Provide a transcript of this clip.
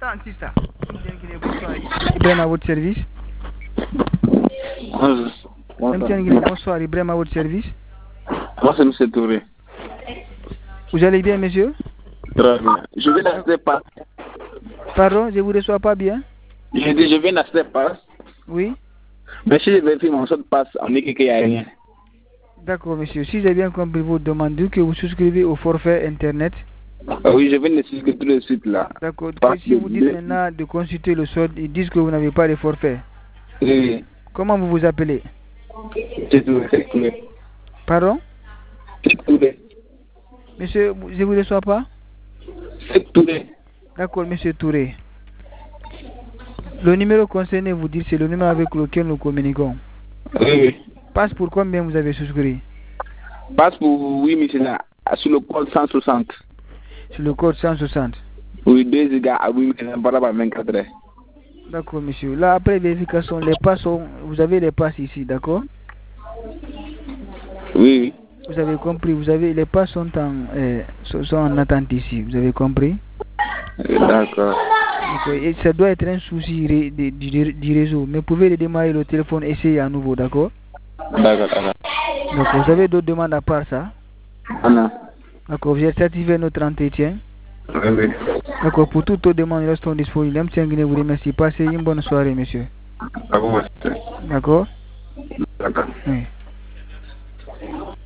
Sista. Bonsoir. Ibrahim à votre service. Bonsoir, Ibrahim à votre service. Moi, c'est M. Touré. Vous allez bien, monsieur? Très bien. Je viens d'acheter pas. Pardon, je ne vous reçois pas bien. J'ai dit, je viens d'acheter pas. Oui. Mais si je vérifie mon seul passe, on dit qu'il n'y a rien. D'accord, monsieur. Si j'ai bien compris vous demandez que vous souscrivez au forfait Internet. Oui, je viens de souscrire tout de suite là. D'accord. Si vous dites maintenant de consulter le solde, ils disent que vous n'avez pas de forfait. Oui. Comment vous vous appelez? C'est Touré. Pardon? C'est Touré. Monsieur, je ne vous reçois pas? C'est Touré. D'accord, monsieur Touré. Le numéro concerné, vous dites, c'est le numéro avec lequel nous communiquons. Oui. Passe pour combien vous avez souscrit? Passe pour, oui, monsieur, là, sur le code 160. Sur le code 160. Oui, 2 gigas à 8 par 24 heures. D'accord, monsieur. Là, après vérification, les passes sont... Vous avez les passes ici, d'accord? Oui. Vous avez compris, vous avez... Les passes sont en attente ici, vous avez compris? D'accord. Et ça doit être un souci du réseau. Mais vous pouvez redémarrer le téléphone, essayer à nouveau, d'accord? D'accord. Donc, vous avez d'autres demandes à part ça? Non. D'accord, vous êtes satisfait de notre entretien? Oui. D'accord, pour toutes les demandes, restons disponibles. M. Tianguine vous remercie. Passez une bonne soirée, monsieur. D'accord. D'accord? D'accord. Oui.